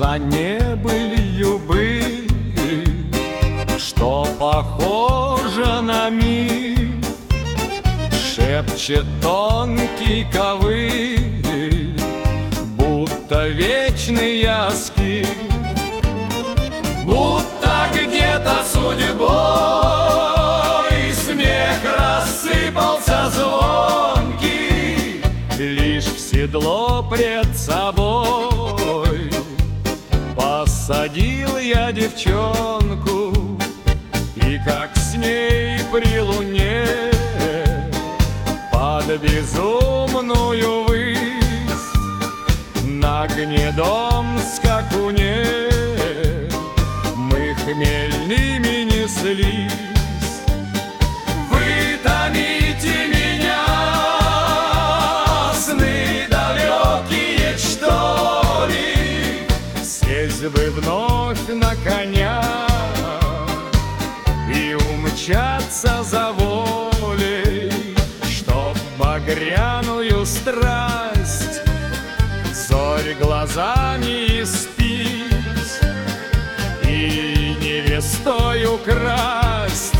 за небылью были, что похоже на миг, шепчет тонкий ковыль, будто вечный яски, будто где-то судьбой смех рассыпался звонкий, лишь в седло пред собой посадил я девчонку, и как с ней при луне под безумную высь на гнедом скакуне мы хмельными неслись. Вы томите меня, сны далекие, что ли, сесть бы вновь на коня и умчаться за волей, чтоб багряную страсть зорь глазами испить и невестой украсть.